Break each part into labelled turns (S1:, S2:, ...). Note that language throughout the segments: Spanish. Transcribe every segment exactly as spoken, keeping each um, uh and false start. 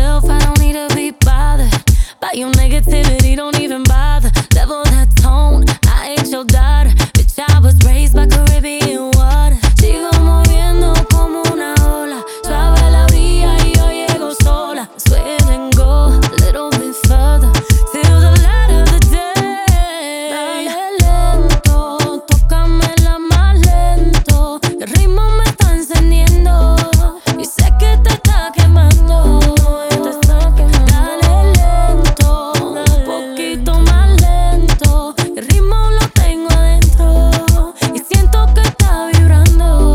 S1: myself, I don't need to be bothered by your negativity, don't even bother. Level that tone, I ain't your daughter. Bitch, I was raised by Caribbean water. Sigo moviendo como una ola, suave la orilla y yo llego sola. Sweat and go a little bit further till the light of the day. Dale lento, tócamela más lento. El ritmo me está encendiendo y sé que te está quemando. Te está quemando. Dale lento, un poquito más lento. El ritmo lo tengo adentro y siento que está vibrando.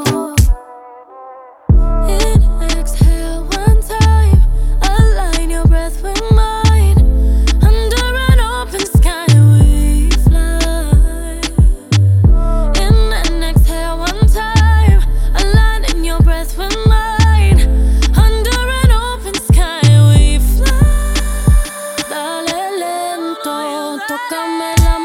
S1: In exhale one time, align your breath with mine. Under an open sky we fly. In and exhale one time, aligning your breath with mine. Under an open sky we fly. Dale lento, tócame la